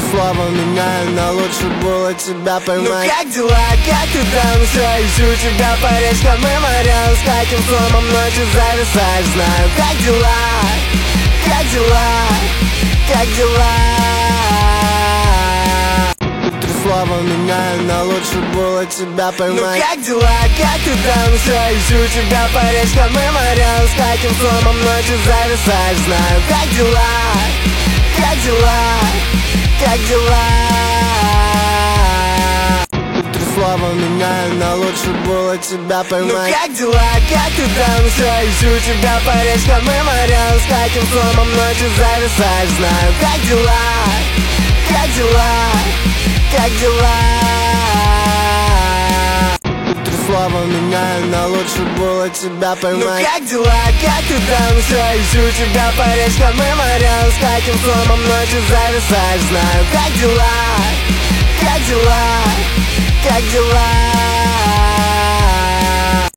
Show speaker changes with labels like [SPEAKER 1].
[SPEAKER 1] слова меняю, но лучше было тебя поймать.
[SPEAKER 2] Ну как дела, как ты там? Все, ищу тебя по речкам и морям. С каким сломом ночью зависаешь, знаю. Как дела, как дела, как дела?
[SPEAKER 1] Три слова меняю, но лучше было тебя поймать.
[SPEAKER 2] Ну как дела, как ты там? Все, ищу тебя по речкам и морям. С каким сломом ночью зависаешь, знаю. Как дела, как дела, как дела?
[SPEAKER 1] Три слова меняю, но лучше было тебя
[SPEAKER 2] Ну
[SPEAKER 1] поймать.
[SPEAKER 2] как дела, как ты там? Все, ищу тебя по речкам и морям. С каким сломом ночью зависаешь, знаю. Как дела, как дела, как дела?
[SPEAKER 1] Три слова меняю, но лучше было тебя
[SPEAKER 2] Ну
[SPEAKER 1] поймать.
[SPEAKER 2] как дела, как ты там? Все, ищу тебя по речкам и морям. С каким сломом ночью зависаешь, знаю. Как дела, как дела, как дела?